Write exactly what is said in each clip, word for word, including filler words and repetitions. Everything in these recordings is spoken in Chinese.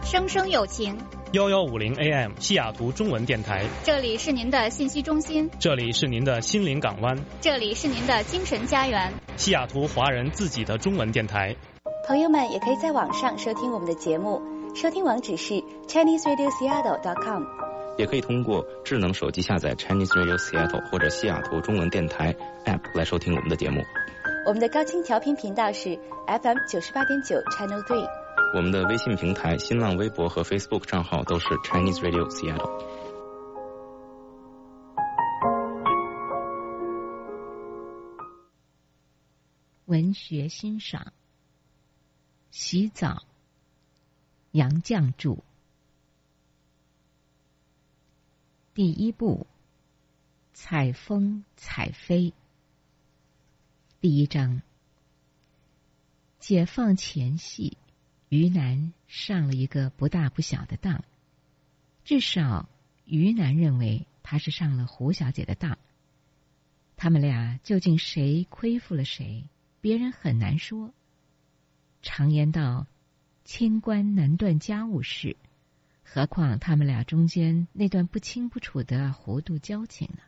声声有情。 幺幺五零 A M 西雅图中文电台， 这里是您的信息中心， 这里是您的心灵港湾， 这里是您的精神家园。 西雅图华人自己的中文电台。 朋友们也可以在网上收听我们的节目，收听网址是 Chinese Radio Seattle dot com， 也可以通过智能手机下载 Chinese Radio Seattle 或者西雅图中文电台 App 来收听我们的节目。 我们的高清调频频道是 F M 九十八点九 Channel Three。 我们的微信平台、新浪微博和 Facebook 账号都是 Chinese Radio Seattle。 文学欣赏，洗澡，杨绛著。第一部，采风采飞。第一章，解放前夕，于南上了一个不大不小的当，至少于南认为他是上了胡小姐的当。他们俩究竟谁亏负了谁，别人很难说。常言道，清官难断家务事，何况他们俩中间那段不清不楚的糊涂交情呢？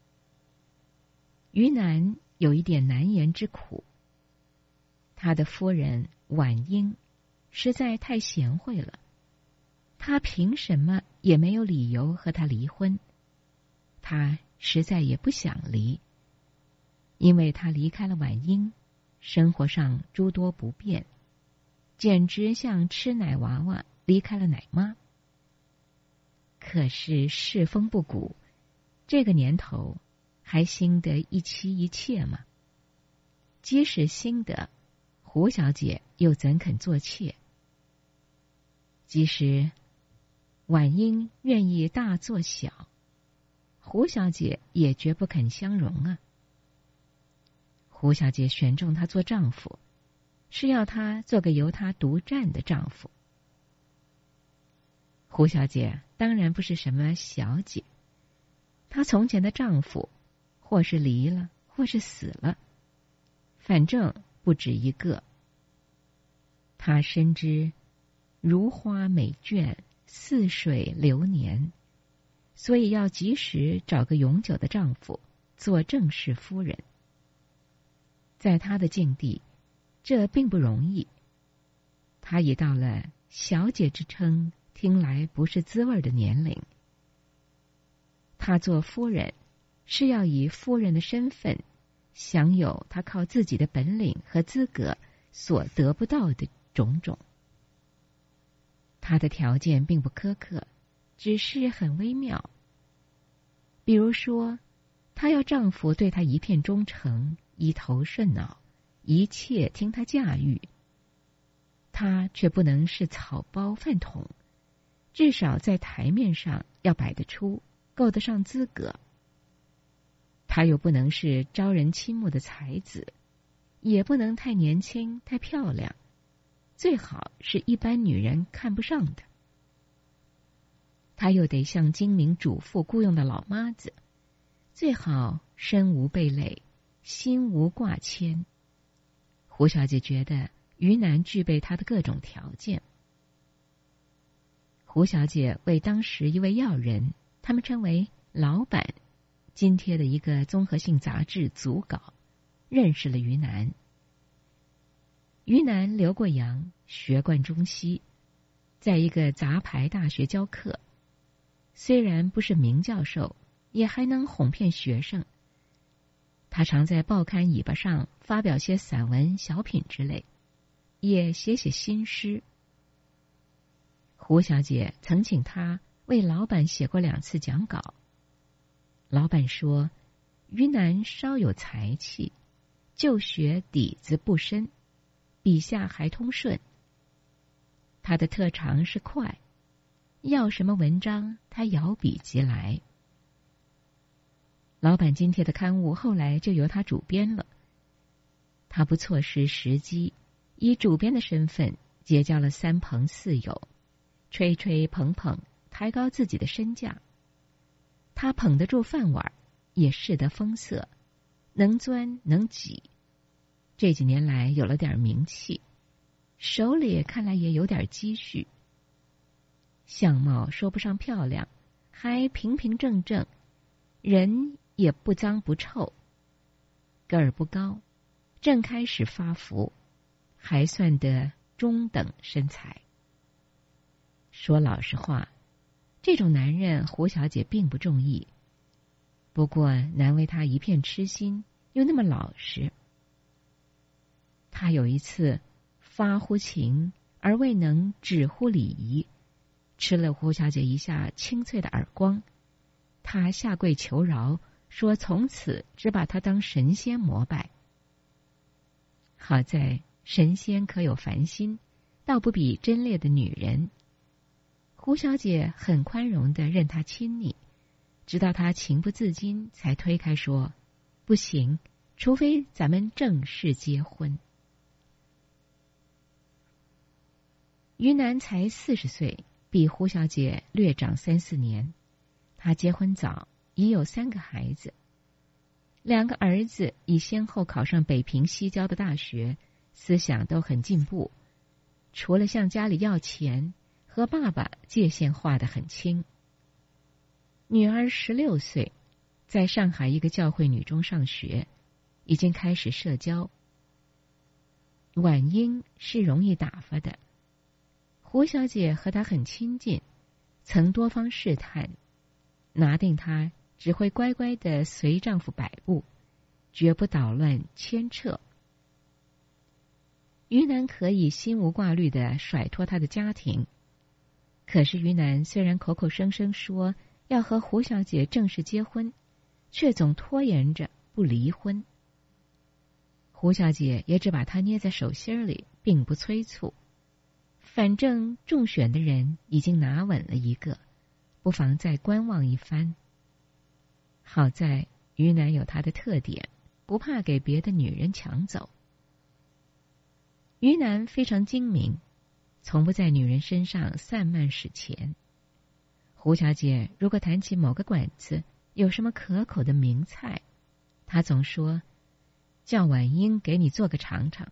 于南有一点难言之苦，他的夫人婉英实在太贤惠了，他凭什么也没有理由和他离婚？他实在也不想离，因为他离开了婉英，生活上诸多不便，简直像吃奶娃娃离开了奶妈。可是世风不古，这个年头还兴得一妻一妾吗？即使兴得，胡小姐又怎肯做妾？即使婉英愿意大做小，胡小姐也绝不肯相容啊。胡小姐选中他做丈夫，是要他做个由他独占的丈夫。胡小姐当然不是什么小姐，她从前的丈夫或是离了，或是死了，反正不止一个。她深知如花美眷，似水流年，所以要及时找个永久的丈夫做正式夫人。在她的境地，这并不容易。她已到了小姐之称听来不是滋味的年龄。她做夫人是要以夫人的身份享有她靠自己的本领和资格所得不到的种种。她的条件并不苛刻，只是很微妙。比如说，她要丈夫对她一片忠诚，一头顺脑，一切听她驾驭。她却不能是草包饭桶，至少在台面上要摆得出，够得上资格。她又不能是招人倾慕的才子，也不能太年轻太漂亮，最好是一般女人看不上的。她又得像精明主妇雇佣的老妈子，最好身无背累，心无挂牵。胡小姐觉得于南具备她的各种条件。胡小姐为当时一位要人，他们称为老板，津贴的一个综合性杂志组稿，认识了于南。于南留过洋，学贯中西，在一个杂牌大学教课，虽然不是名教授，也还能哄骗学生。他常在报刊尾巴上发表些散文、小品之类，也写写新诗。胡小姐曾请他为老板写过两次讲稿。老板说，于南稍有才气，就学底子不深，笔下还通顺。他的特长是快，要什么文章，他摇笔即来。老板津贴的刊物后来就由他主编了。他不错失时机，以主编的身份结交了三朋四友，吹吹捧捧，抬高自己的身价。他捧得住饭碗，也识得风色，能钻能挤。这几年来有了点名气，手里看来也有点积蓄。 相貌说不上漂亮，还平平正正，人也不脏不臭，个儿不高，正开始发福，还算得中等身材。说老实话，这种男人胡小姐并不中意，不过难为他一片痴心，又那么老实。他有一次发乎情而未能止乎礼仪，吃了胡小姐一下清脆的耳光，他下跪求饶，说从此只把他当神仙膜拜。好在神仙可有凡心，倒不比贞烈的女人。胡小姐很宽容地任他亲昵，直到他情不自禁，才推开说：“不行，除非咱们正式结婚。”于南才四十岁，比胡小姐略长三四年。他结婚早，已有三个孩子，两个儿子已先后考上北平西郊的大学，思想都很进步，除了向家里要钱，和爸爸界限画得很清。女儿十六岁，在上海一个教会女中上学，已经开始社交。婉英是容易打发的，胡小姐和她很亲近，曾多方试探，拿定她只会乖乖地随丈夫摆布，绝不捣乱牵扯。于南可以心无挂虑地甩脱他的家庭，可是于南虽然口口声声说要和胡小姐正式结婚，却总拖延着不离婚。胡小姐也只把他捏在手心里，并不催促。反正中选的人已经拿稳了一个，不妨再观望一番。好在于南有他的特点，不怕给别的女人抢走。于南非常精明，从不在女人身上散漫使钱。胡小姐如果谈起某个馆子有什么可口的名菜，她总说叫婉英给你做个尝尝。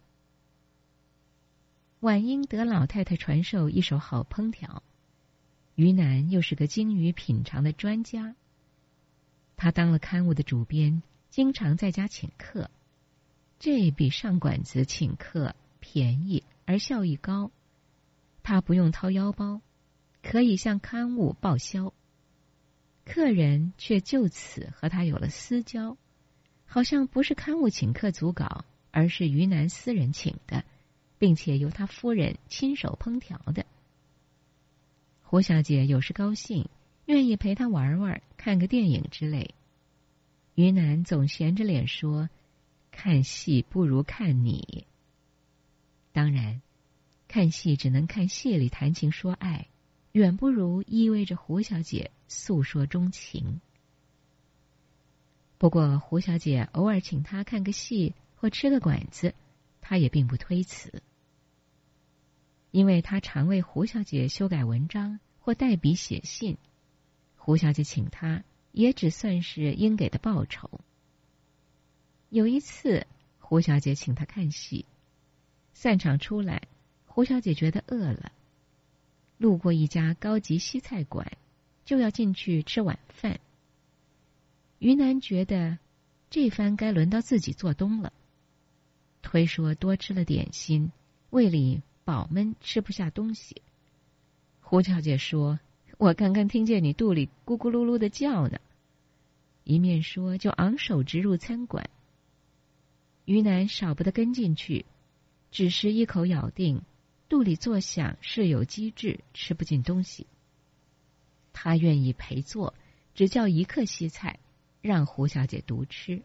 婉英得老太太传授一手好烹调，于南又是个精于品尝的专家。他当了刊物的主编，经常在家请客，这比上馆子请客便宜而效益高。他不用掏腰包，可以向刊物报销，客人却就此和他有了私交，好像不是刊物请客组稿，而是于南私人请的，并且由他夫人亲手烹调的。胡小姐有时高兴，愿意陪他玩玩，看个电影之类。于南总闲着脸说，看戏不如看你。当然，看戏只能看戏里谈情说爱，远不如依偎着胡小姐诉说衷情。不过胡小姐偶尔请他看个戏或吃个馆子，他也并不推辞，因为他常为胡小姐修改文章或代笔写信，胡小姐请他也只算是应给的报酬。有一次胡小姐请他看戏，散场出来，胡小姐觉得饿了，路过一家高级西菜馆，就要进去吃晚饭。于南觉得这番该轮到自己做东了，推说多吃了点心，胃里饱闷吃不下东西。胡小姐说，我刚刚听见你肚里咕咕噜噜的叫呢，一面说就昂首直入餐馆。于南少不得跟进去，只是一口咬定肚里作响是有机制，吃不进东西。他愿意陪坐，只叫一客西菜，让胡小姐独吃。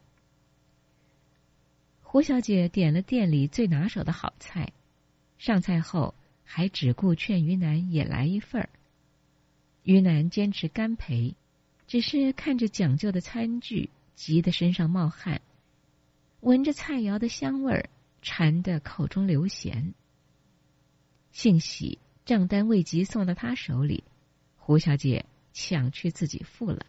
胡小姐点了店里最拿手的好菜，上菜后还只顾劝于南也来一份儿。于南坚持干陪，只是看着讲究的餐具，急得身上冒汗，闻着菜肴的香味儿，馋得口中流涎。幸喜账单未及送到他手里，胡小姐抢去自己付了。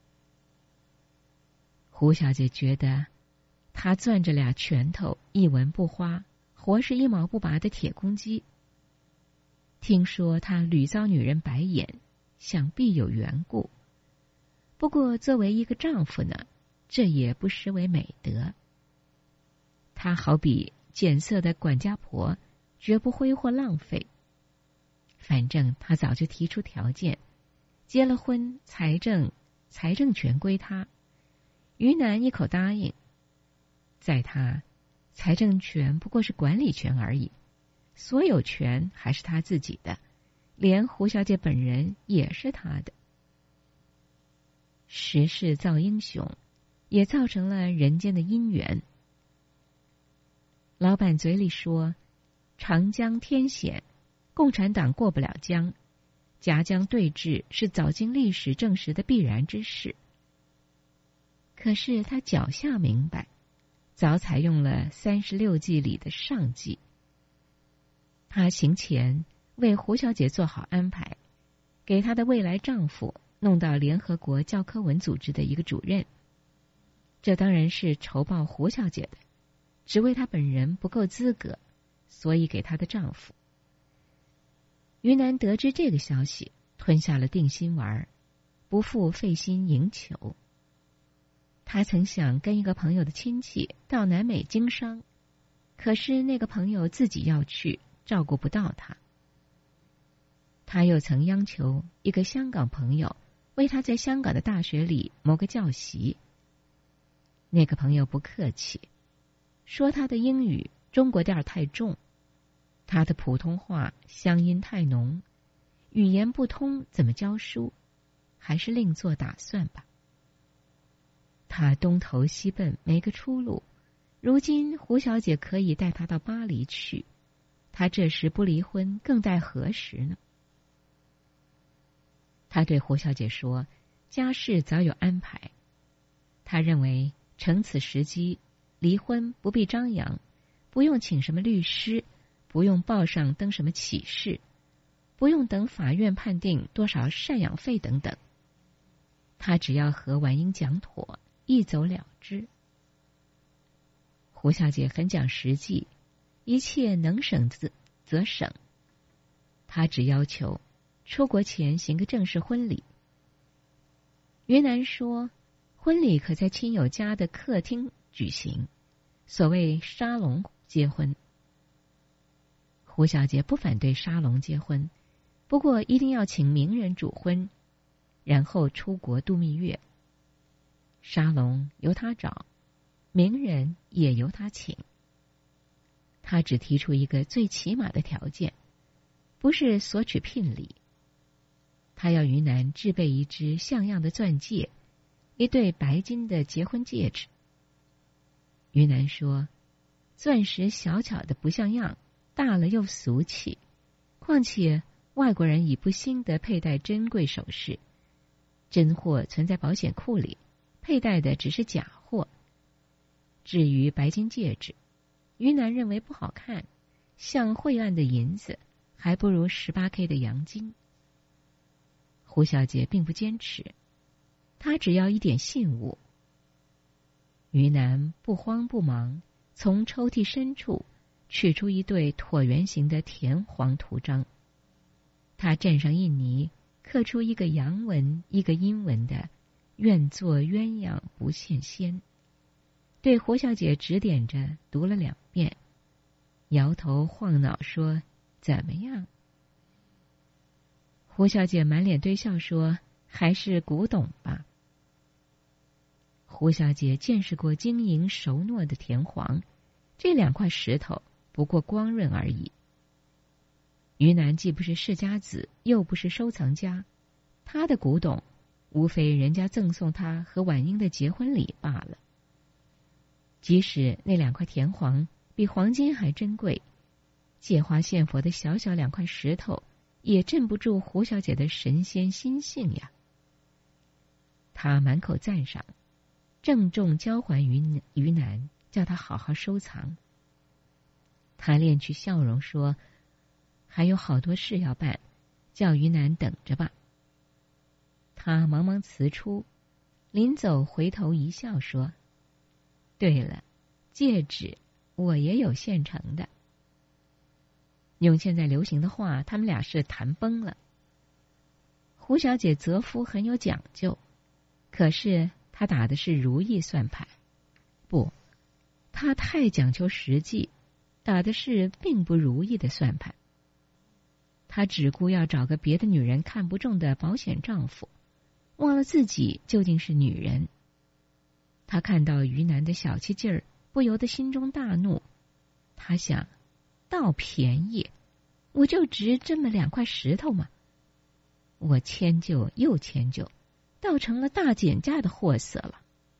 胡小姐觉得他攥着俩拳头，一文不花，活是一毛不拔的铁公鸡。 听说他屡遭女人白眼，想必有缘故。不过作为一个丈夫呢，这也不失为美德。他好比俭色的管家婆，绝不挥霍浪费。反正他早就提出条件，结了婚，财政财政权归他。于南一口答应。在他，财政权不过是管理权而已，所有权还是他自己的，连胡小姐本人也是他的。时势造英雄，也造成了人间的姻缘。老板嘴里说长江天险，共产党过不了江，夹江对峙是早经历史证实的必然之事。可是他脚下明白，早采用了三十六计里的上计。他行前为胡小姐做好安排，给她的未来丈夫弄到联合国教科文组织的一个主任。这当然是酬报胡小姐的，只为她本人不够资格，所以给她的丈夫。于南得知这个消息，吞下了定心丸，不复费心营求。他曾想跟一个朋友的亲戚到南美经商，可是那个朋友自己要去，照顾不到他。他又曾央求一个香港朋友为他在香港的大学里谋个教习。那个朋友不客气，说他的英语中国调太重，他的普通话乡音太浓，语言不通怎么教书，还是另做打算吧。他东投西奔，没个出路。如今胡小姐可以带他到巴黎去，他这时不离婚，更待何时呢？他对胡小姐说，家事早有安排。他认为乘此时机，离婚不必张扬，不用请什么律师，不用报上登什么启事，不用等法院判定多少赡养费等等。他只要和婉英讲妥，一走了之。胡小姐很讲实际，一切能省则则省。她只要求出国前行个正式婚礼。云南说，婚礼可在亲友家的客厅举行，所谓沙龙结婚。胡小姐不反对沙龙结婚，不过一定要请名人主婚，然后出国度蜜月。沙龙由他找，名人也由他请。他只提出一个最起码的条件，不是索取聘礼。他要于南制备一只像样的钻戒，一对白金的结婚戒指。于南说，钻石小巧的不像样，大了又俗气，况且外国人已不兴得佩戴珍贵首饰，真货存在保险库里，佩戴的只是假货。至于白金戒指，于南认为不好看，像晦暗的银子，还不如 十八K 的洋金。胡小姐并不坚持，她只要一点信物。于南不慌不忙，从抽屉深处取出一对椭圆形的田黄图章，他蘸上印泥，刻出一个阳文一个阴文的愿做鸳鸯不羡仙，对胡小姐指点着读了两遍，摇头晃脑说，怎么样？胡小姐满脸堆笑说，还是古董吧。胡小姐见识过晶莹熟糯的田黄，这两块石头不过光润而已。于南既不是世家子，又不是收藏家，他的古董无非人家赠送他和婉英的结婚礼罢了。即使那两块田黄比黄金还珍贵，借花献佛的小小两块石头也镇不住胡小姐的神仙心性呀。他满口赞赏，郑重交还于于南，叫他好好收藏。他敛去笑容说，还有好多事要办，叫于南等着吧。他忙忙辞出，临走回头一笑说，对了，戒指我也有现成的。 用现在流行的话，他们俩是谈崩了。胡小姐择夫很有讲究，可是她打的是如意算盘，不，她太讲求实际，打的是并不如意的算盘。她只顾要找个别的女人看不中的保险丈夫，忘了自己究竟是女人。她看到于南的小气劲儿，不由得心中大怒。她想，倒便宜，我就值这么两块石头吗？我迁就又迁就，倒成了大减价的货色了。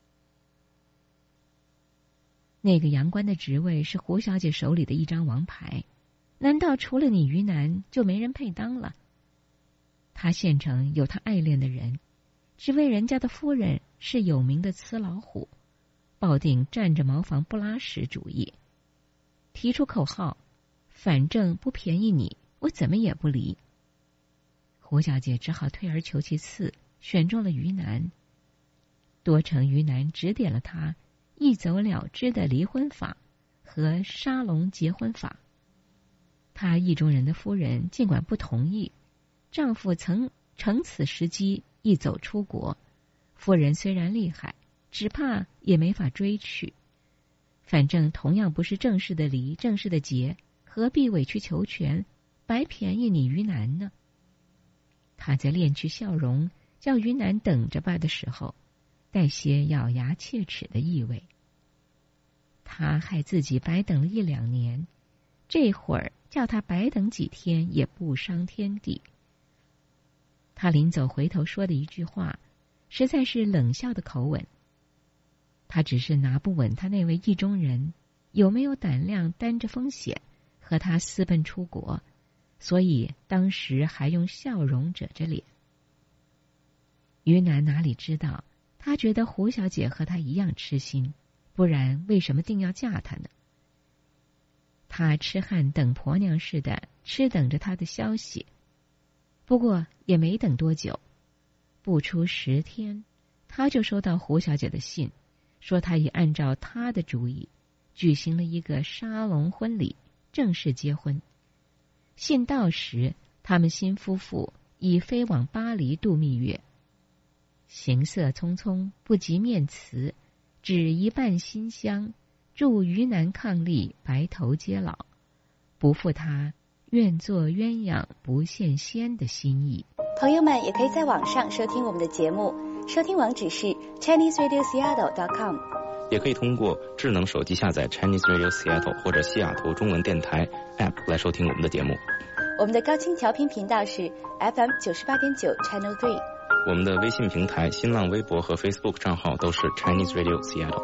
那个阳关的职位是胡小姐手里的一张王牌，难道除了你于南就没人配当了？她县城有她爱恋的人，只为人家的夫人是有名的雌老虎，抱定站着茅房不拉屎主义，提出口号，反正不便宜你，我怎么也不离。胡小姐只好退而求其次，选中了于南。多成于南指点了她一走了之的离婚法和沙龙结婚法。她意中人的夫人尽管不同意，丈夫曾乘此时机一走出国，夫人虽然厉害，只怕也没法追去。反正同样不是正式的离，正式的结，何必委曲求全，白便宜你于南呢？他在敛去笑容，叫于南等着吧的时候，带些咬牙切齿的意味。他害自己白等了一两年，这会儿叫他白等几天也不伤天地。他临走回头说的一句话，实在是冷笑的口吻。他只是拿不稳他那位意中人有没有胆量担着风险和他私奔出国，所以当时还用笑容遮着脸。于南哪里知道，他觉得胡小姐和他一样痴心，不然为什么定要嫁他呢？他痴汉等婆娘似的痴等着他的消息，不过也没等多久，不出十天，他就收到胡小姐的信，说他已按照他的主意举行了一个沙龙婚礼，正式结婚。信到时，他们新夫妇已飞往巴黎度蜜月。行色匆匆，不及面辞，只一半馨香，祝于南伉俪，白头偕老，不负他愿做鸳鸯不羡仙的心意。 朋友们也可以在网上收听我们的节目，收听网址是 Chinese Radio Seattle dot com， 也可以通过智能手机下载 Chinese Radio Seattle 或者西雅图中文电台 App 来收听我们的节目。 我们的高清调频频道是 F M 九十八点九 Channel Three。 我们的微信平台、新浪微博和 Facebook 账号都是 Chinese Radio Seattle。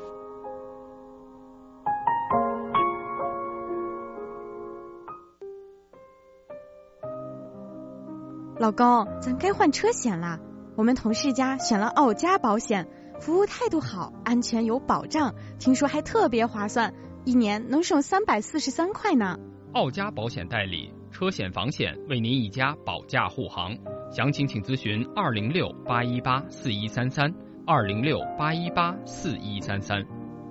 老公，咱该换车险啦。我们同事家选了奥佳保险，服务态度好，安全有保障，听说还特别划算，一年能省三百四十三块呢。 奥佳保险代理，车险房险为您一家保驾护航，详情请咨询二零六八一八四一三三二零六八一八四一三三。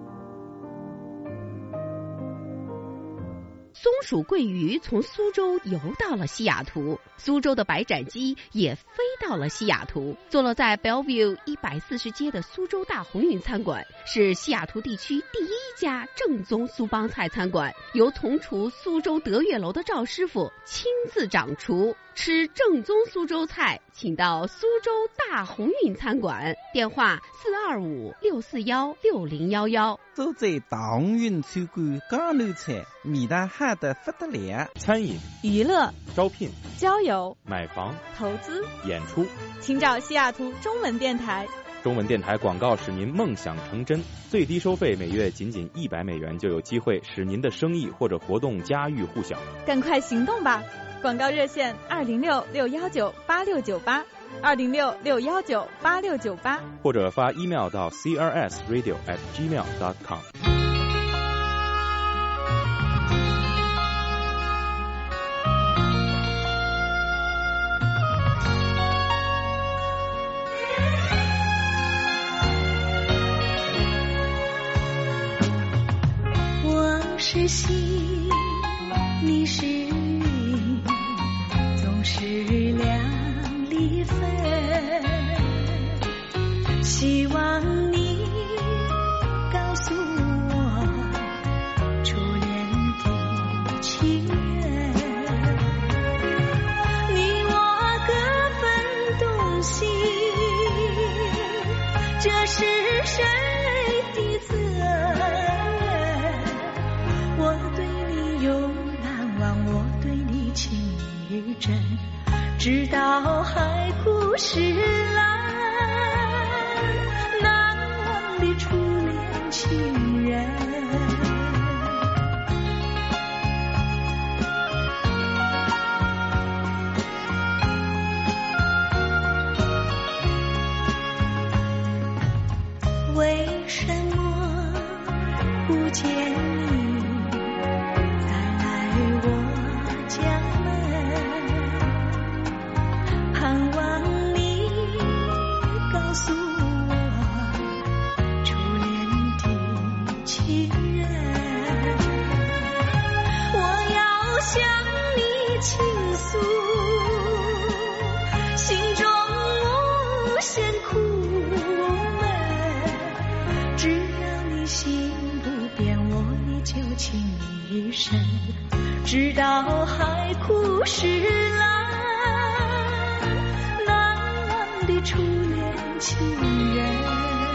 松鼠桂鱼从苏州游到了西雅图，苏州的白斩鸡也飞到了西雅图。坐落在 Bellevue 一百四十街的苏州大红运餐馆是西雅图地区第一家正宗苏帮菜餐馆，由从厨苏州德月楼的赵师傅亲自掌厨。吃正宗苏州菜，请到苏州大红运餐馆，电话四二五六四幺六零幺幺。 都在大红运餐馆江南菜，味道好得不得了。 餐饮、 娱乐、 招聘、 交友、 买房、 投资、 演出， 请找西雅图中文电台。 中文电台广告使您梦想成真，最低收费每月仅仅一百美元，就有机会使您的生意或者活动家喻户晓。 赶快行动吧！广告热线二零六六幺九八六九八，二零六六幺九八六九八， 或者发 email 到 c r s radio at gmail dot com。 我是心，你是总是两离分，希望你告诉我初恋的情人，你我各分东西，这是谁的责任？我对你永难忘，我对你情意真，直到海枯石烂，难忘的初恋情人。为什么不见你再来我家门？盼望你告诉我初恋的情人，我要向你倾诉心中无限苦闷，只要你心不变，我依旧情一生，直到海枯石烂，难忘的初恋情人。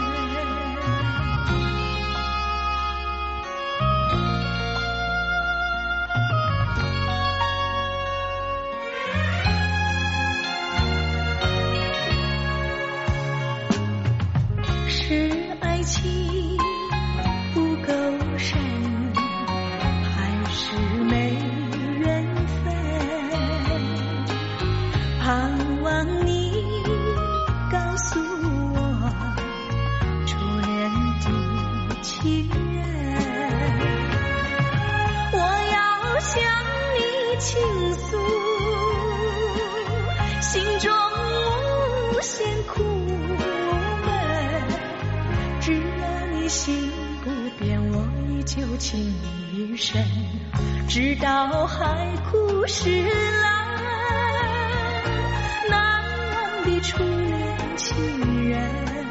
是爱情不够深，还是没缘分？盼望你告诉我初恋的情人，我要向你倾诉心中无限苦闷，只要你心不变，我依旧情一生，直到海枯石烂，难忘的初恋情人，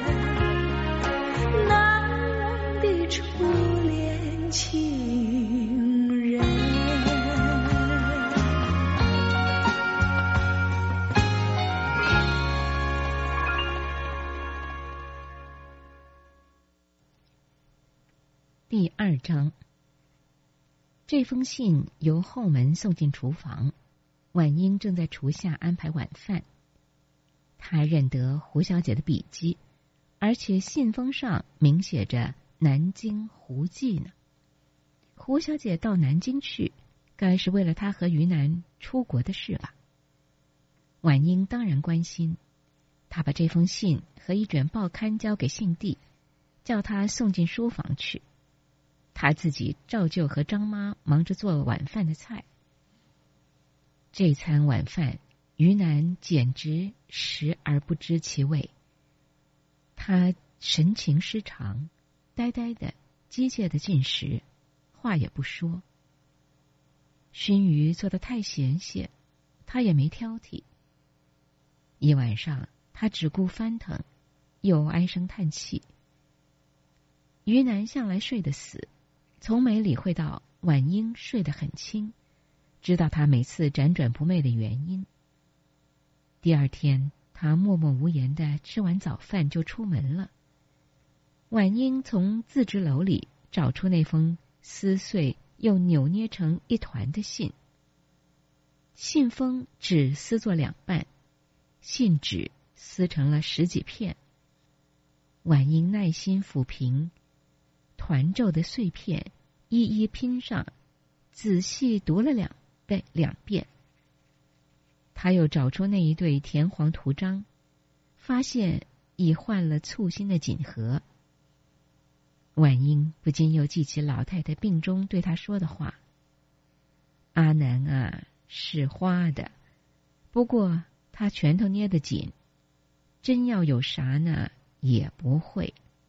难忘的初恋情人。 第二章，这封信由后门送进厨房，婉英正在厨下安排晚饭。她认得胡小姐的笔迹，而且信封上明写着南京胡记呢。胡小姐到南京去，该是为了她和于南出国的事吧。婉英当然关心，她把这封信和一卷报刊交给信弟，叫他送进书房去。他自己照旧和张妈忙着做晚饭的菜。这餐晚饭，于南简直食而不知其味。他神情失常，呆呆的、机械的进食，话也不说。熏鱼做得太咸些，他也没挑剔。一晚上，他只顾翻腾，又唉声叹气。于南向来睡得死，从没理会到婉英睡得很轻，知道他每次辗转不寐的原因。第二天，他默默无言地吃完早饭就出门了。婉英从自制篓里找出那封撕碎又扭捏成一团的信，信封只撕作两半，信纸撕成了十几片。婉英耐心抚平团皱的碎片，一一拼上，仔细读了两遍两遍。他又找出那一对田黄图章，发现已换了簇新的锦盒。婉英不禁又记起老太太病中对他说的话：“阿南啊，是花的，不过他拳头捏得紧，真要有啥呢，也不会。”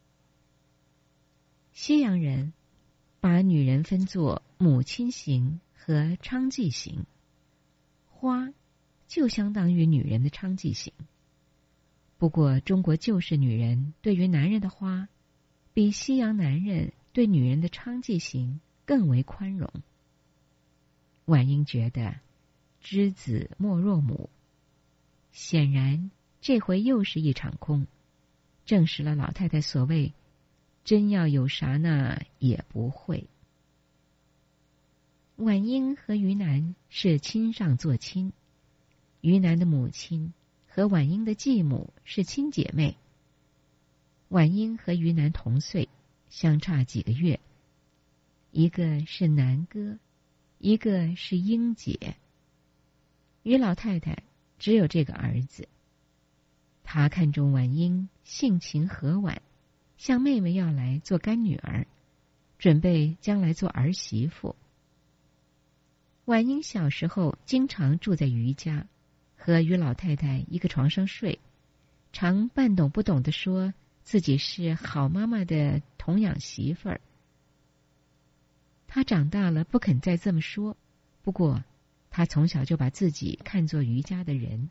西洋人把女人分作母亲型和娼妓型，花就相当于女人的娼妓刑。不过，中国旧式女人对于男人的花，比西洋男人对女人的娼妓刑更为宽容。婉英觉得知子莫若母，显然这回又是一场空，证实了老太太所谓真要有啥呢也不会。婉英和于南是亲上做亲，于南的母亲和婉英的继母是亲姐妹。婉英和于南同岁，相差几个月，一个是南哥，一个是英姐。于老太太只有这个儿子，她看中婉英性情和婉，向妹妹要来做干女儿，准备将来做儿媳妇。婉英小时候经常住在于家，和于老太太一个床上睡，常半懂不懂地说自己是好妈妈的童养媳妇儿。她长大了不肯再这么说，不过她从小就把自己看作于家的人。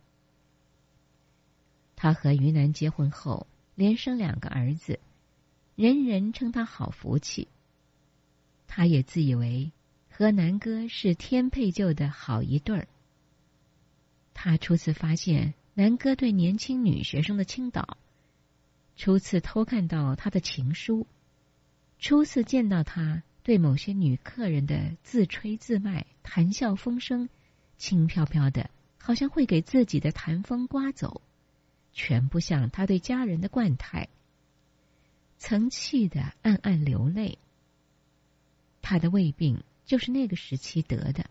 她和于南结婚后，连生两个儿子，人人称她好福气。她也自以为和南哥是天配就的好一对儿。她初次发现南哥对年轻女学生的倾倒，初次偷看到他的情书，初次见到他对某些女客人的自吹自卖、谈笑风生，轻飘飘的，好像会给自己的谈风刮走，全不像他对家人的惯态，曾气得暗暗流泪。他的胃病就是那个时期得的。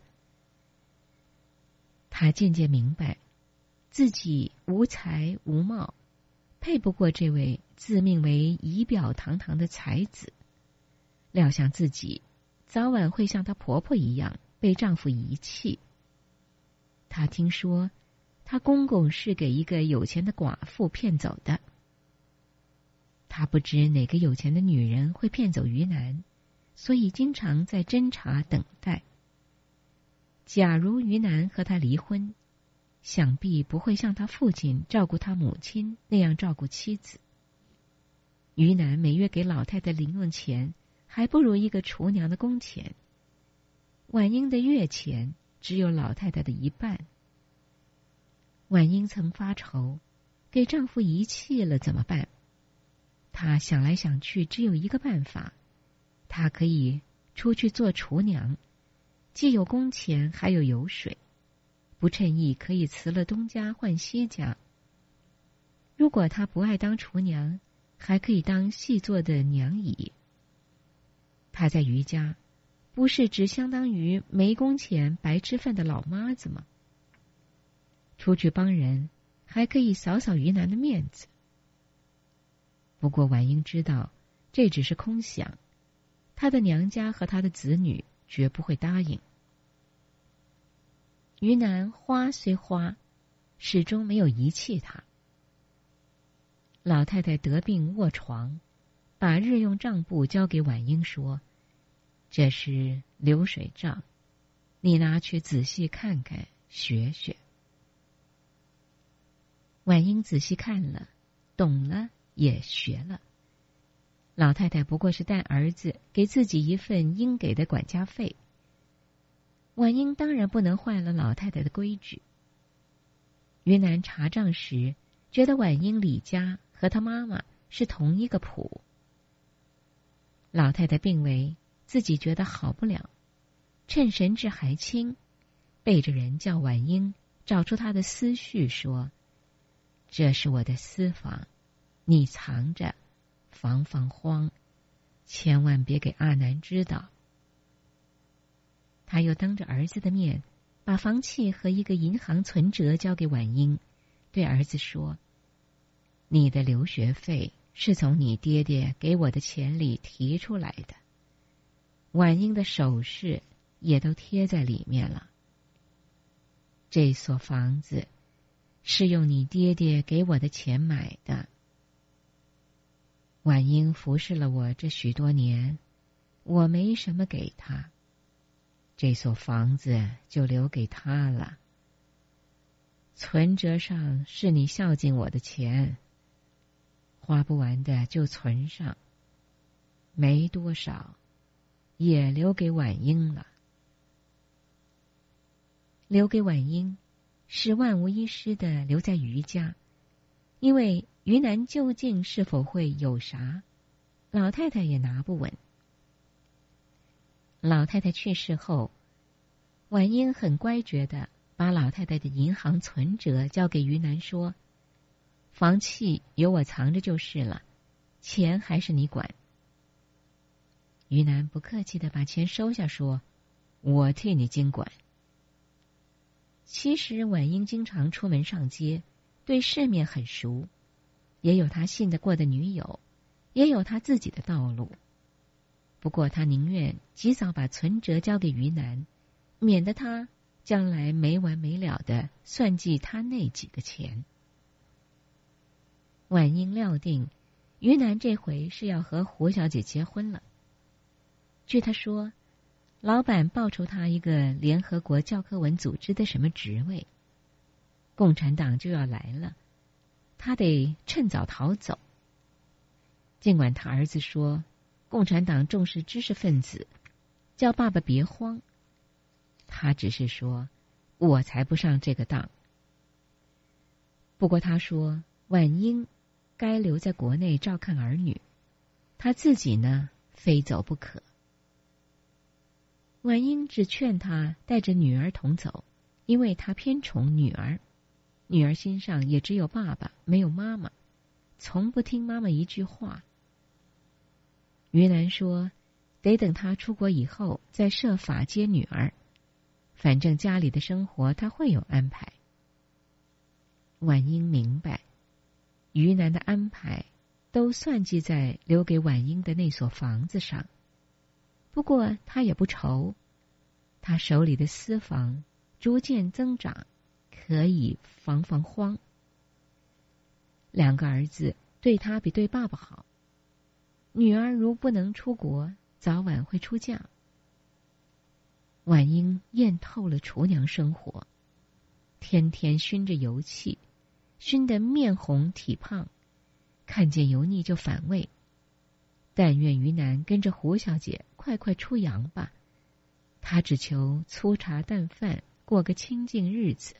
他渐渐明白，自己无才无貌，配不过这位自命为仪表堂堂的才子，料想自己早晚会像她婆婆一样被丈夫遗弃。她听说她公公是给一个有钱的寡妇骗走的，她不知哪个有钱的女人会骗走于南，所以经常在侦查等待。假如于南和他离婚，想必不会像他父亲照顾他母亲那样照顾妻子。于南每月给老太太零用钱，还不如一个厨娘的工钱。婉英的月钱只有老太太的一半。婉英曾发愁，给丈夫遗弃了怎么办？她想来想去，只有一个办法，她可以出去做厨娘，既有工钱还有油水，不趁意可以辞了东家换西家。如果她不爱当厨娘，还可以当细作的娘姨。她在于家不是只相当于没工钱白吃饭的老妈子吗？出去帮人还可以扫扫于南的面子。不过婉英知道这只是空想，她的娘家和她的子女绝不会答应。于南花虽花，始终没有遗弃她。老太太得病卧床，把日用账簿交给婉英说：“这是流水账，你拿去仔细看看，学学。”婉英仔细看了，懂了，也学了。老太太不过是带儿子给自己一份应给的管家费。婉英当然不能坏了老太太的规矩。于南查账时，觉得婉英李家和她妈妈是同一个谱。老太太病危，自己觉得好不了，趁神志还清，背着人叫婉英找出她的思绪，说：“这是我的私房，你藏着，防防慌，千万别给阿南知道。”他又当着儿子的面，把房契和一个银行存折交给婉英，对儿子说：“你的留学费是从你爹爹给我的钱里提出来的，婉英的首饰也都贴在里面了。这所房子是用你爹爹给我的钱买的。婉英服侍了我这许多年，我没什么给他，这所房子就留给他了。 存折上是你孝敬我的钱，花不完的就存上，没多少也留给婉英了。留给婉英是万无一失的留在于家，因为于南究竟是否会有啥，老太太也拿不稳。老太太去世后，婉英很乖觉的把老太太的银行存折交给于南，说：“房契有我藏着就是了，钱还是你管。”于南不客气的把钱收下，说：“我替你经管。”其实婉英经常出门上街，对世面很熟，也有他信得过的女友，也有他自己的道路。不过他宁愿及早把存折交给于南，免得他将来没完没了的算计他那几个钱。婉英料定于南这回是要和胡小姐结婚了。据他说，老板报酬他一个联合国教科文组织的什么职位，共产党就要来了，他得趁早逃走。尽管他儿子说共产党重视知识分子，叫爸爸别慌，他只是说我才不上这个当。不过他说婉英该留在国内照看儿女，他自己呢非走不可。婉英只劝他带着女儿同走，因为他偏宠女儿，女儿心上也只有爸爸没有妈妈，从不听妈妈一句话。于南说得等他出国以后再设法接女儿，反正家里的生活他会有安排。婉英明白于南的安排都算计在留给婉英的那所房子上，不过他也不愁，他手里的私房逐渐增长，可以防防荒。两个儿子对他比对爸爸好，女儿如不能出国，早晚会出嫁。婉英厌透了厨娘生活，天天熏着油气，熏得面红体胖，看见油腻就反胃。但愿于南跟着胡小姐快快出洋吧，他只求粗茶淡饭，过个清静日子。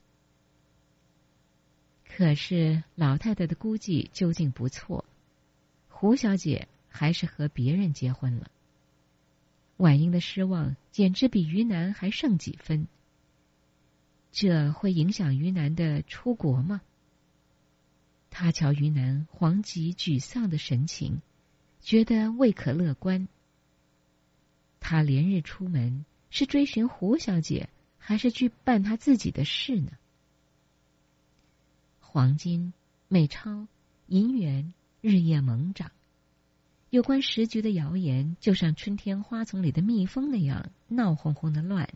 可是老太太的估计究竟不错，胡小姐还是和别人结婚了。婉英的失望简直比于南还胜几分。这会影响于南的出国吗？他瞧于南惶急沮丧的神情，觉得未可乐观。他连日出门，是追寻胡小姐，还是去办他自己的事呢？黄金、美钞、银元日夜猛涨，有关时局的谣言就像春天花丛里的蜜蜂那样闹哄哄的乱。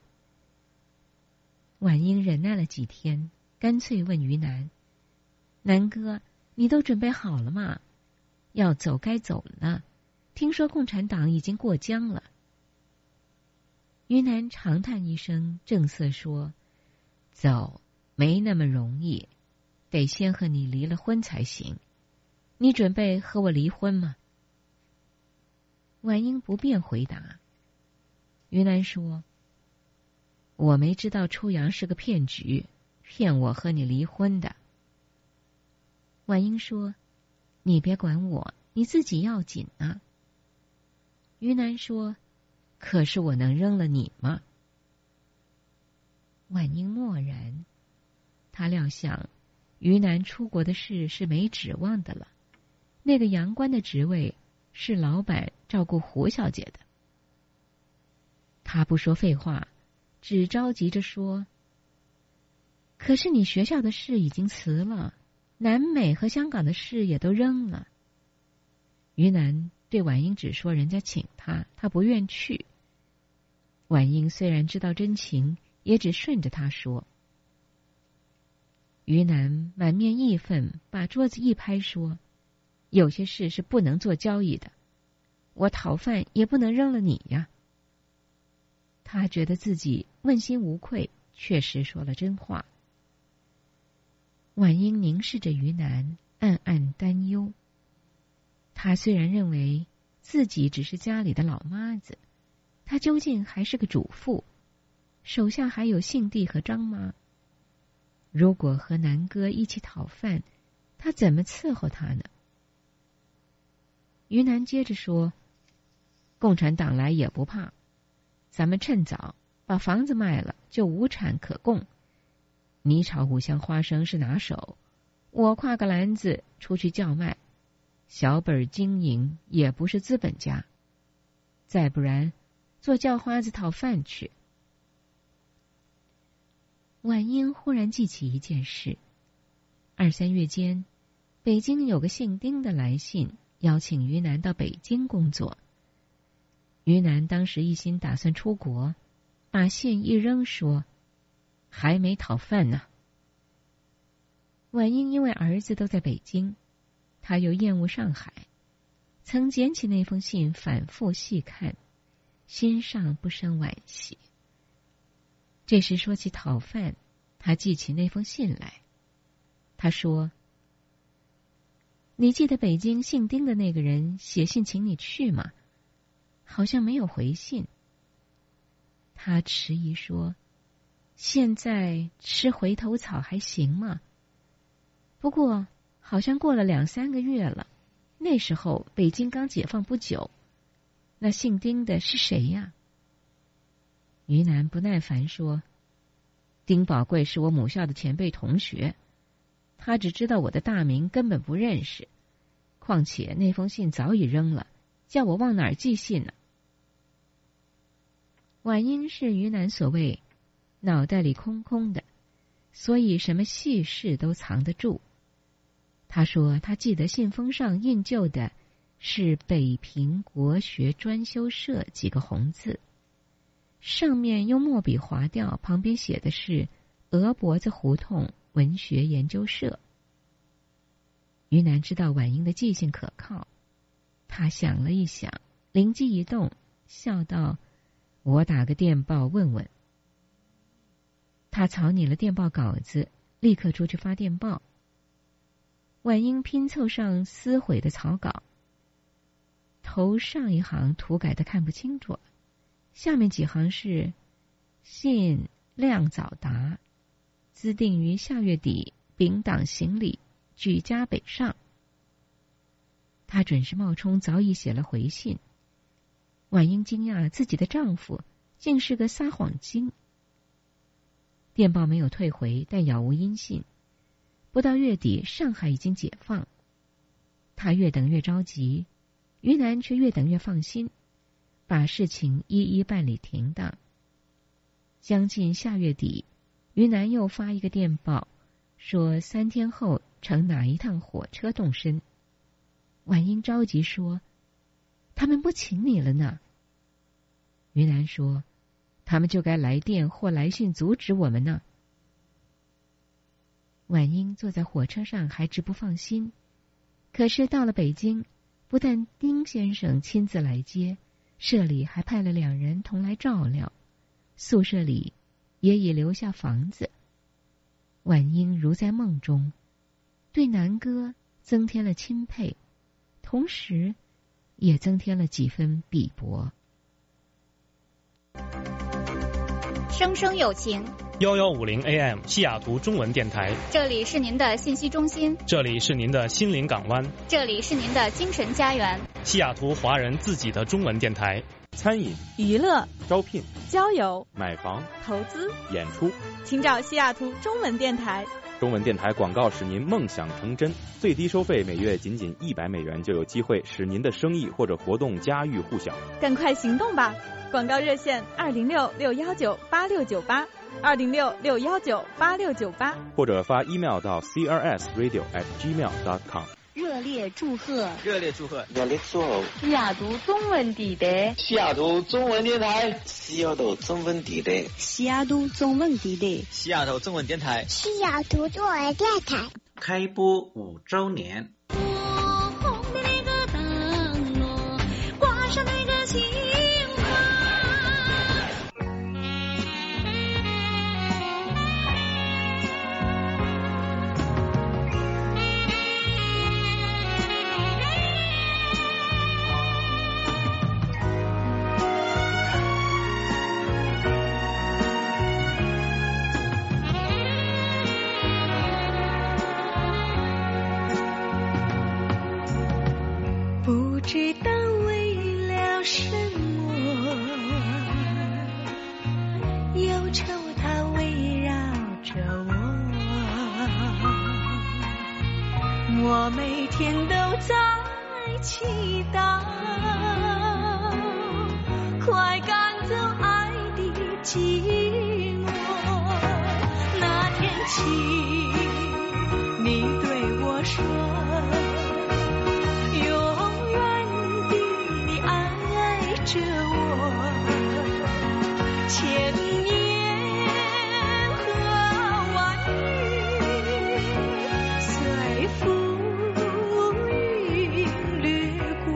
婉英忍耐了几天，干脆问于南：“南哥，你都准备好了吗？要走该走了，听说共产党已经过江了。”于南长叹一声，正色说：“走，没那么容易，得先和你离了婚才行。你准备和我离婚吗？”婉英不便回答。于南说：“我没知道出洋是个骗局，骗我和你离婚的。”婉英说：“你别管我，你自己要紧啊。”于南说：“可是我能扔了你吗？”婉英默然，他料想于南出国的事是没指望的了，那个洋官的职位是老板照顾胡小姐的。他不说废话，只着急着说：“可是你学校的事已经辞了，南美和香港的事也都扔了。”于南对婉英只说人家请他，他不愿去。婉英虽然知道真情，也只顺着他说。于南满面义愤，把桌子一拍说：“有些事是不能做交易的，我讨饭也不能扔了你呀。”他觉得自己问心无愧，确实说了真话。 婉英凝视着于南，暗暗担忧。她虽然认为自己只是家里的老妈子，她究竟还是个主妇，手下还有信弟和张妈。如果和南哥一起讨饭，她怎么伺候他呢？于南接着说，共产党来也不怕，咱们趁早把房子卖了，就无产可供。你炒五香花生是拿手，我挎个篮子出去叫卖，小本经营也不是资本家。再不然，做叫花子讨饭去。婉英忽然记起一件事：二三月间，北京有个姓丁的来信，邀请于南到北京工作。于南当时一心打算出国，把信一扔，说还没讨饭呢。婉英因为儿子都在北京，她又厌恶上海，曾捡起那封信反复细看，心上不生惋惜。这时说起讨饭，她记起那封信来。她说，你记得北京姓丁的那个人写信请你去吗？好像没有回信。他迟疑说，现在吃回头草还行吗？不过好像过了两三个月了，那时候北京刚解放不久。那姓丁的是谁呀？于南不耐烦说，丁宝贵是我母校的前辈同学，他只知道我的大名，根本不认识。况且那封信早已扔了，叫我往哪儿寄信呢？婉英是于南所谓脑袋里空空的，所以什么细事都藏得住。他说他记得信封上印就的是北平国学专修社几个红字，上面用墨笔划掉，旁边写的是鹅脖子胡同文学研究社。于南知道婉英的记性可靠，他想了一想，灵机一动，笑道，我打个电报问问。他草拟了电报稿子，立刻出去发电报。婉英拼凑上撕毁的草稿，头上一行涂改的看不清楚，下面几行是信亮早达，自定于下月底丙党行礼，举家北上。他准是冒充早已写了回信。婉英惊讶自己的丈夫竟是个撒谎精。电报没有退回，但杳无音信。不到月底，上海已经解放。他越等越着急，于南却越等越放心，把事情一一办理停当。将近下月底，于南又发一个电报，说三天后乘哪一趟火车动身。婉英着急说，他们不请你了呢。于南说，他们就该来电或来信阻止我们呢。婉英坐在火车上还直不放心，可是到了北京，不但丁先生亲自来接，社里还派了两人同来照料，宿舍里也已留下房子。婉英如在梦中，对南哥增添了钦佩，同时也增添了几分鄙薄。 声声有情， 幺幺五零 A M 西雅图中文电台， 这里是您的信息中心， 这里是您的心灵港湾， 这里是您的精神家园， 西雅图华人自己的中文电台。 餐饮、 娱乐、 招聘、 交友、 买房、 投资、 演出， 请找西雅图中文电台。 中文电台广告使您梦想成真，最低收费每月仅仅一百美元，就有机会使您的生意或者活动家喻户晓。 赶快行动吧！广告热线二零六六幺九八六九八，二零六六幺九八六九八， 或者发 email 到 c r s radio at gmail dot com。 热烈祝贺！ 热烈祝贺！ 热烈祝贺！西雅图中文地带， 西雅图中文电台， 西雅图中文地带， 西雅图中文地带， 西雅图中文电台， 西雅图中文电台开播五周年。 我红的那个灯笼，挂上那个情知道为了什么，忧愁它围绕着我，我每天都在祈祷，快赶走爱的寂寞。那天起你对我说，永远的你爱着我，千言和万语随风云掠过，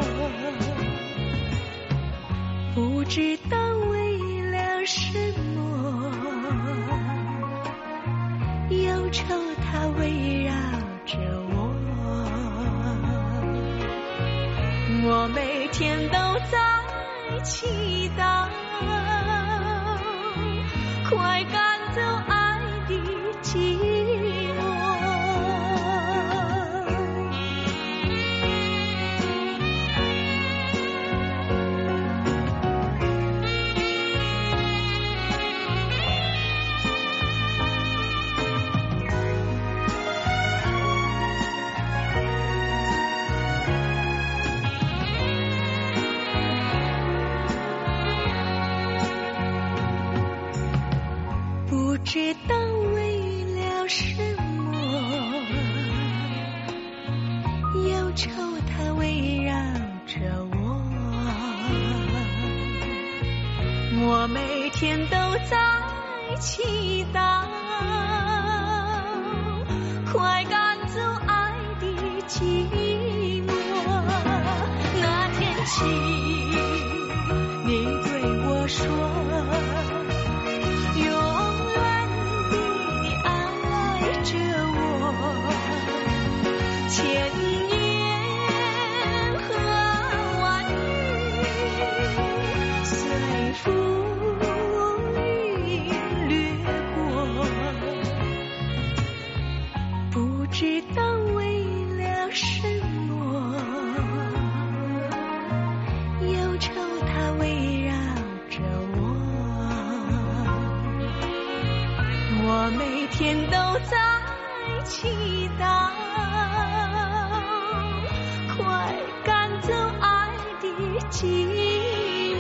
不知道为了什么，忧愁它围绕着我，我每天都在祈祷，快赶走爱的寂寞。不知道为了什么，忧愁它围绕着我，我每天都在祈祷，快赶走爱的寂寞。那天起你对我说，永远的你爱着我，千言和万语随风云掠过，不知道为了什么，忧愁它围绕着我，我每天都在祈祷，快赶走爱的寂寞。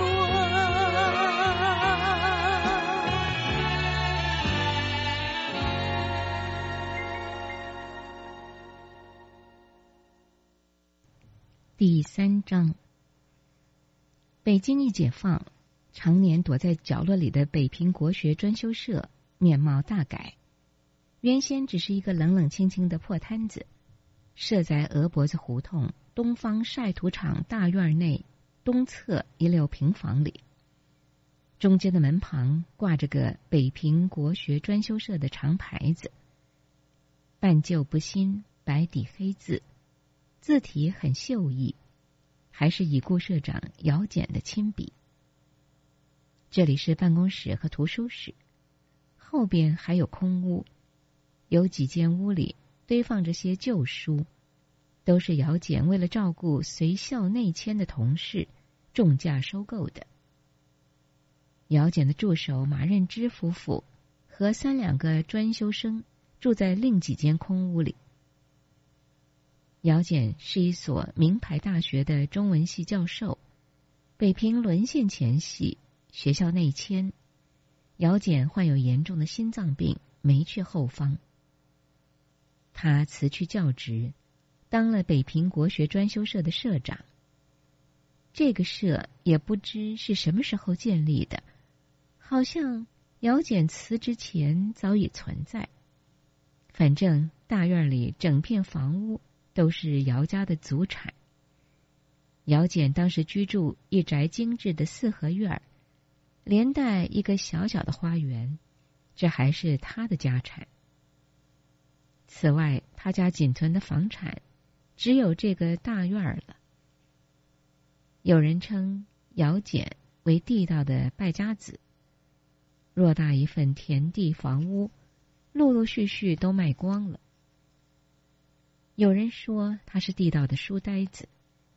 第三章，北京一解放，常年躲在角落里的北平国学专修社面貌大改。原先只是一个冷冷清清的破摊子，设在鹅脖子胡同东方晒土场大院内东侧一溜平房里，中间的门旁挂着个北平国学专修社的长牌子，半旧不新，白底黑字，字体很秀逸，还是已故社长姚简的亲笔。这里是办公室和图书室，后边还有空屋，有几间屋里堆放着些旧书，都是姚简为了照顾随校内迁的同事重价收购的。姚简的助手马任之夫妇和三两个专修生住在另几间空屋里。姚简是一所名牌大学的中文系教授，北平沦陷前夕，学校内迁，姚简患有严重的心脏病，没去后方。他辞去教职，当了北平国学专修社的社长。这个社也不知是什么时候建立的，好像姚简辞之前早已存在。反正大院里整片房屋都是姚家的祖产。姚简当时居住一宅精致的四合院，连带一个小小的花园，这还是他的家产。此外，他家仅存的房产只有这个大院了。有人称姚简为地道的败家子，偌大一份田地房屋，陆陆续续都卖光了。有人说他是地道的书呆子，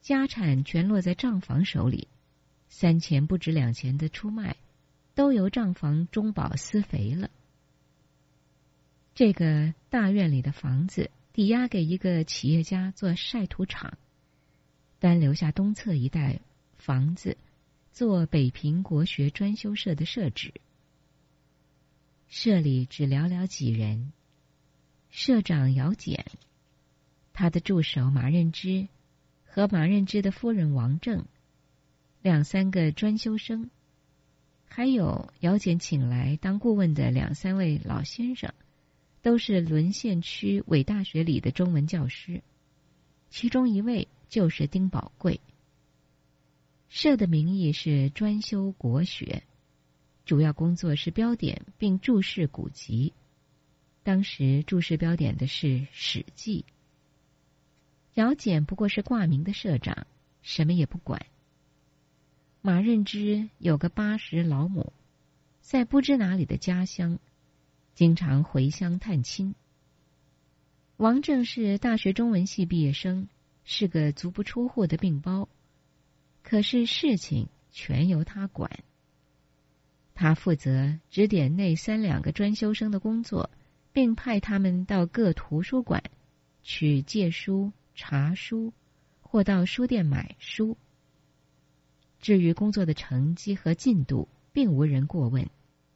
家产全落在账房手里，三钱不值两钱的出卖，都由账房中饱私肥了。这个大院里的房子抵押给一个企业家做晒图厂，单留下东侧一带房子做北平国学专修社的社址。社里只寥寥几人，社长姚简，他的助手马任之和马任之的夫人王正，两三个专修生，还有姚简请来当顾问的两三位老先生，都是沦陷区伪大学里的中文教师，其中一位就是丁宝贵。社的名义是专修国学，主要工作是标点并注释古籍。当时注释标点的是《史记》。姚简不过是挂名的社长，什么也不管。马任之有个八十老母，在不知哪里的家乡，经常回乡探亲。王正是大学中文系毕业生，是个足不出户的病包，可是事情全由他管。他负责指点那三两个专修生的工作，并派他们到各图书馆去借书、查书，或到书店买书。至于工作的成绩和进度，并无人过问。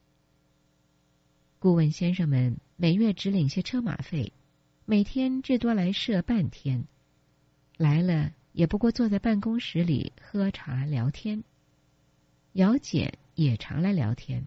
顾问先生们每月只领些车马费，每天至多来社半天，来了也不过坐在办公室里喝茶聊天。姚简也常来聊天。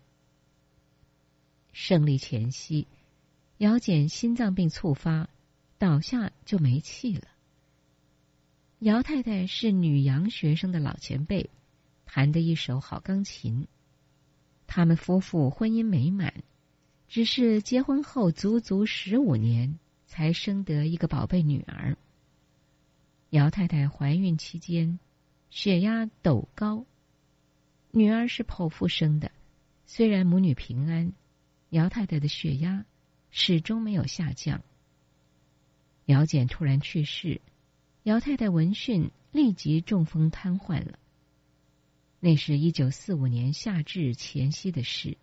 胜利前夕，姚简心脏病猝发，倒下就没气了。姚太太是女洋学生的老前辈，弹得一手好钢琴。他们夫妇婚姻美满，只是结婚后足足十五年才生得一个宝贝女儿。姚太太怀孕期间血压陡高，女儿是剖腹生的，虽然母女平安，姚太太的血压始终没有下降。姚简突然去世，姚太太闻讯立即中风瘫痪了。那是一九四五年夏至前夕的事。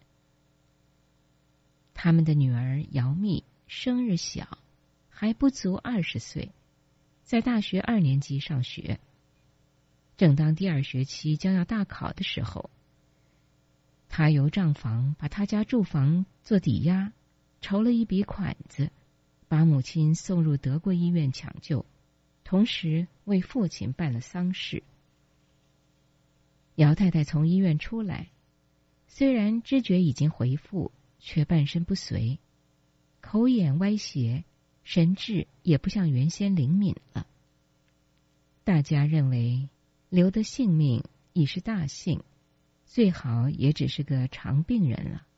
他们的女儿姚蜜生日小，还不足二十岁，在大学二年级上学。正当第二学期将要大考的时候，他由账房把他家住房做抵押，筹了一笔款子，把母亲送入德国医院抢救，同时为父亲办了丧事。姚太太从医院出来，虽然知觉已经恢复，却半身不遂，口眼歪斜，神志也不像原先灵敏了。大家认为留得性命已是大幸，最好也只是个长病人了。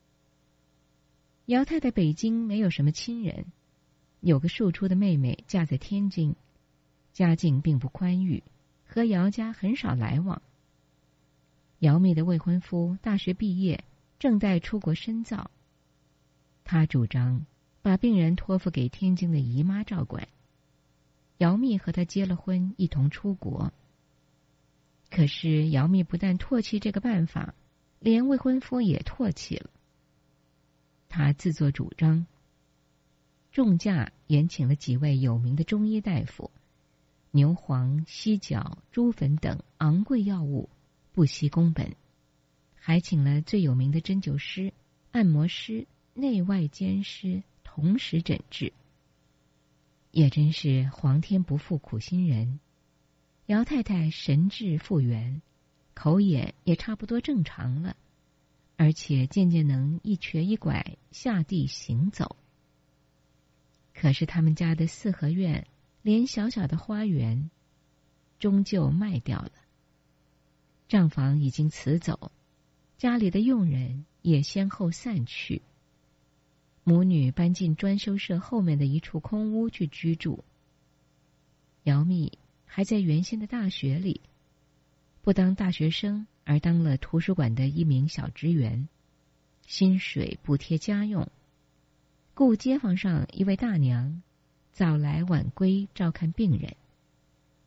姚太太北京没有什么亲人，有个庶出的妹妹嫁在天津，家境并不宽裕，和姚家很少来往。姚蜜的未婚夫大学毕业，正待出国深造，他主张把病人托付给天津的姨妈照管。姚蜜和他结了婚，一同出国。可是姚蜜不但唾弃这个办法，连未婚夫也唾弃了。他自作主张，重价延请了几位有名的中医大夫，牛黄、犀角、猪粉等昂贵药物不惜工本，还请了最有名的针灸师、按摩师、内外兼施，同时诊治。也真是皇天不负苦心人，姚太太神志复原，口眼也差不多正常了，而且渐渐能一瘸一拐下地行走。可是他们家的四合院，连小小的花园终究卖掉了，账房已经辞走，家里的佣人也先后散去，母女搬进专修社后面的一处空屋去居住。姚蜜还在原先的大学里，不当大学生，而当了图书馆的一名小职员，薪水补贴家用，雇街坊上一位大娘早来晚归照看病人。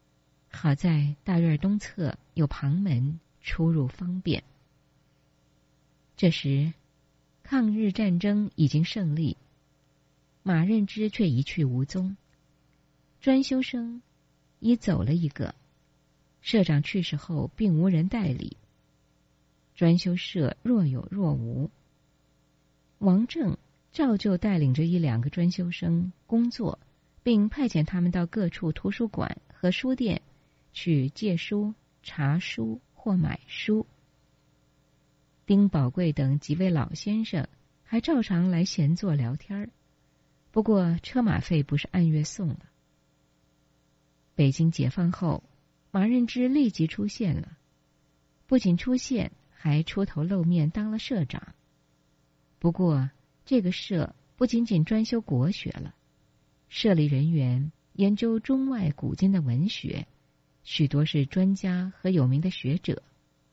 好在大院东侧有旁门，出入方便。这时，抗日战争已经胜利，马任之却一去无踪，专修生已走了一个，社长去世后并无人代理，专修社若有若无。王正照旧带领着一两个专修生工作，并派遣他们到各处图书馆和书店去借书、查书或买书。丁宝贵等几位老先生还照常来闲坐聊天，不过车马费不是按月送了。北京解放后，马任之立即出现了，不仅出现，还出头露面当了社长。不过这个社不仅仅专修国学了，社里人员研究中外古今的文学，许多是专家和有名的学者。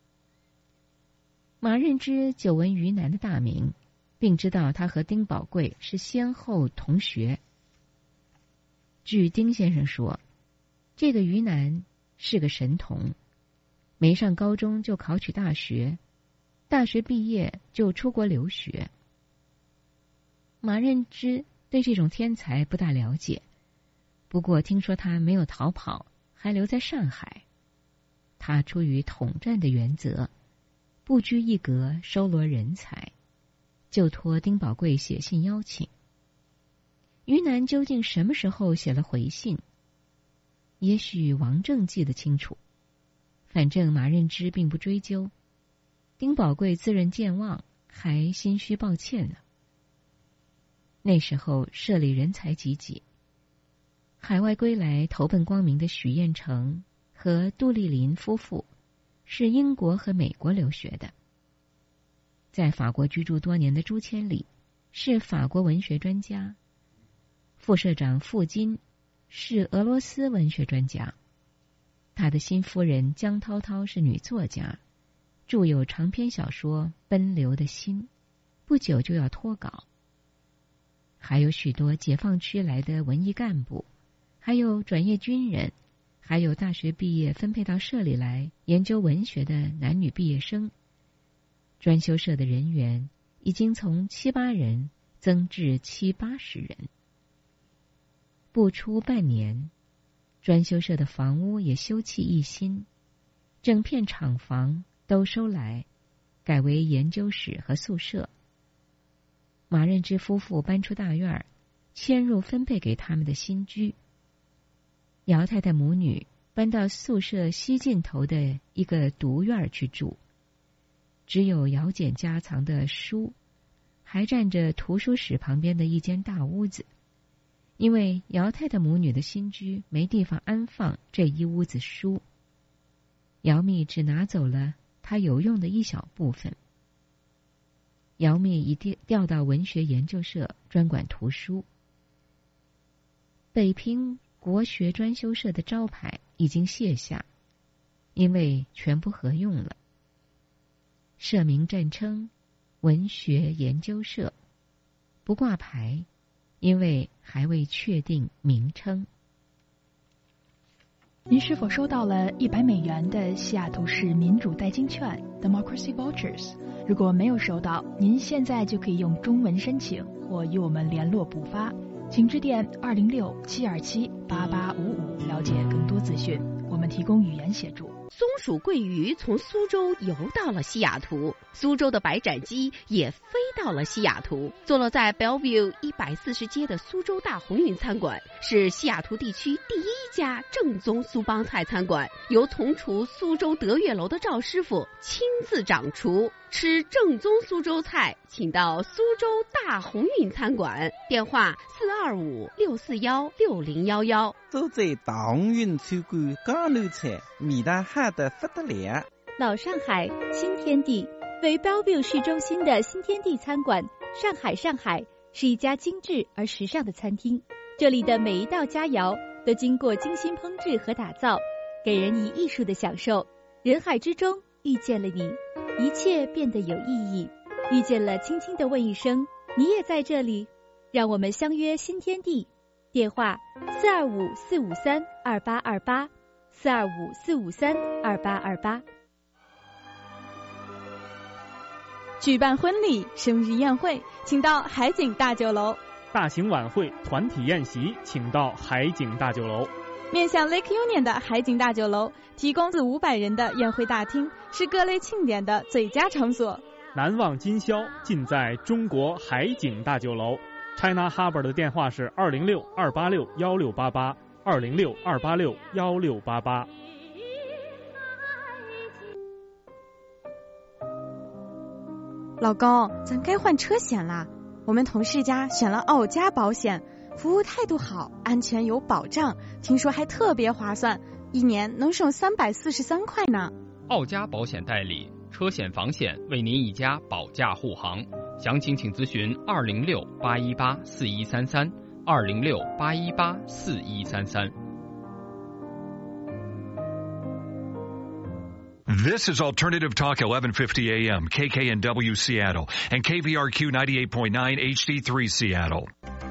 马任之久闻于南的大名，并知道他和丁宝贵是先后同学。据丁先生说，这个于南是个神童，没上高中就考取大学，大学毕业就出国留学。马任之对这种天才不大了解，不过听说他没有逃跑，还留在上海。他出于统战的原则，不拘一格收罗人才，就托丁宝贵写信邀请。于南究竟什么时候写了回信，也许王正记得清楚，反正马任之并不追究。丁宝贵自认健忘，还心虚抱歉呢。那时候社里人才济济，海外归来投奔光明的许彦成和杜丽林夫妇是英国和美国留学的，在法国居住多年的朱千里是法国文学专家，副社长傅金是俄罗斯文学专家，他的新夫人江涛涛是女作家，著有长篇小说《奔流的心》，不久就要脱稿。还有许多解放区来的文艺干部，还有转业军人，还有大学毕业分配到社里来研究文学的男女毕业生。专修社的人员已经从七八人增至七八十人。不出半年，专修社的房屋也修葺一新，整片厂房都收来，改为研究室和宿舍。马任之夫妇搬出大院，迁入分配给他们的新居。姚太太母女搬到宿舍西尽头的一个独院去住，只有姚简家藏的书，还占着图书室旁边的一间大屋子。因为姚太太母女的新居没地方安放这一屋子书，姚密只拿走了他有用的一小部分。姚密已调到文学研究社专管图书。北平国学专修社的招牌已经卸下，因为全不合用了。社名暂称文学研究社，不挂牌，因为还未确定名称。 您是否收到了一百美元的西雅图市民主代金券 Democracy Vouchers？ 如果没有收到，您现在就可以用中文申请或与我们联络补发，请致电二零六七二七八八五五了解更多资讯，我们提供语言协助。 松鼠桂鱼从苏州游到了西雅图，苏州的白斩鸡也飞到了西雅图。坐落在 Bellevue 一百四十街的苏州大红运餐馆是西雅图地区第一家正宗苏帮菜餐馆，由从厨苏州德月楼的赵师傅亲自掌厨。吃正宗苏州菜，请到苏州大红运餐馆，电话四二五六四幺六零幺幺。 都在大红运餐馆江南菜，味道好得不得了。 老上海新天地为 Bellevue 市中心的新天地餐馆，上海上海是一家精致而时尚的餐厅。这里的每一道佳肴都经过精心烹制和打造，给人以艺术的享受。人海之中遇见了你，一切变得有意义。遇见了，轻轻地问一声，你也在这里？让我们相约新天地。电话四二五四五三二八二八。 四二五四五三二八二八。 举办婚礼、生日宴会，请到海景大酒楼； 大型晚会、团体宴席，请到海景大酒楼。 面向 Lake Union 的海景大酒楼提供四五百人的宴会大厅，是各类庆典的最佳场所。 难忘今宵尽在中国海景大酒楼。China Harbor 的电话是二零六二八六幺六八八，二零六二八六幺六八八。 老公，咱该换车险啦。我们同事家选了澳佳保险，服务态度好，安全有保障，听说还特别划算，一年能省三百四十三块呢。 澳佳保险代理，车险房险为您一家保驾护航。详情请咨询二零六八一八四一三三，二零六八一八四一三三。 This is Alternative Talk eleven fifty A M, K K N W Seattle, and K V R Q ninety-eight point nine H D three Seattle.